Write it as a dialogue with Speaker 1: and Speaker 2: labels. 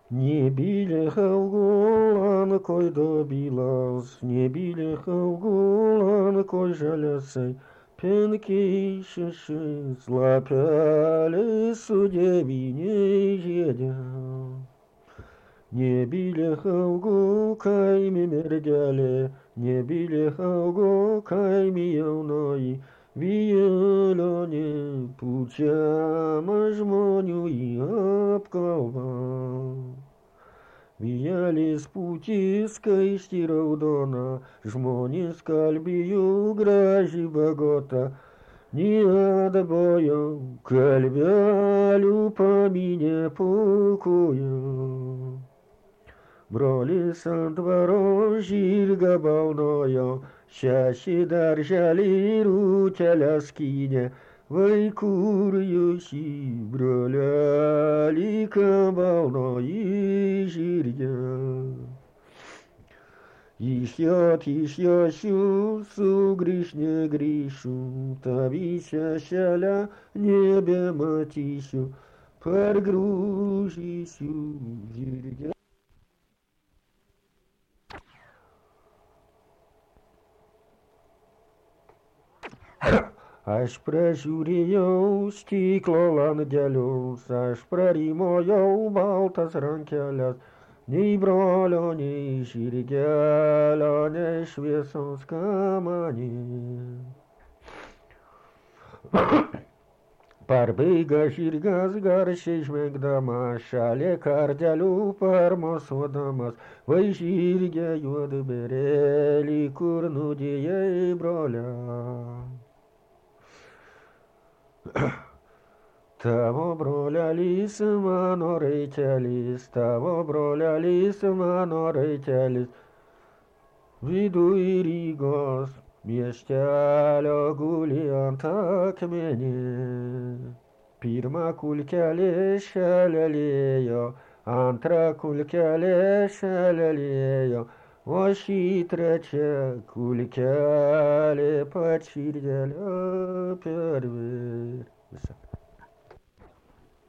Speaker 1: Не билехал гулан кой добилась, не билехал гулан кой жалясай, пенки шиши слапяли судеби не едя. Не билехал гу кайми мердяле, не билехал гу кайми явной, виелене путя мажмоню и обкова. Вияли с пути скайстираудона, жмони скальбию гражи богота, не адабою кальбялю по мине пукую. Броли сандваро жирга балною, щаще даржали рутяля скине, вайкурюси броляли кабално и жиря. Еще щу, су гришне гришу, табися шаля небе матищу, паргружищу жиря. Аж pražiūrėjau stiklo langelius, aš prarimojau baltas rankeles, nei brolio, nei žirgelio, nei šviesos kamanė. Parbaiga žirgas garsiai žvengdamas, šalia kardelių parmosuodamas, vai žirgė juodu berelį, kur nudėjai brolia. Tavo brolelis mano raitelis, tavo brolelis mano raitelis, viduj Rygos miestelio guli ant akmenį. Pirma kulkelė šalelėjo, antra kulkelė šalelėjo, o šį trečią kulkelė pat širdelę per visą.